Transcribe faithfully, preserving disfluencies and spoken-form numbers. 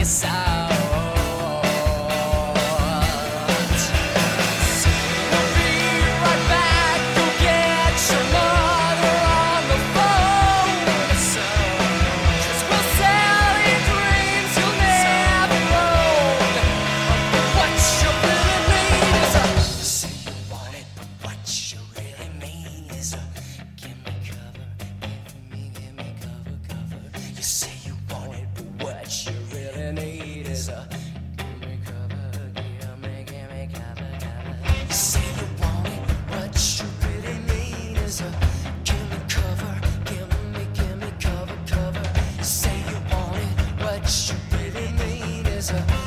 out. We'll be right back. Go get your mother on the phone. 'Cause we'll sell you dreams you'll never own. What you really need is a say you want it, but what you really mean is a give me cover, give me, give me cover, cover. You say you want it, but what you really need is a give me cover, give me, give me cover, cover. You say you want it, what you really mean is a give me cover, give me, give me cover, cover. You say you want it, what you really mean is a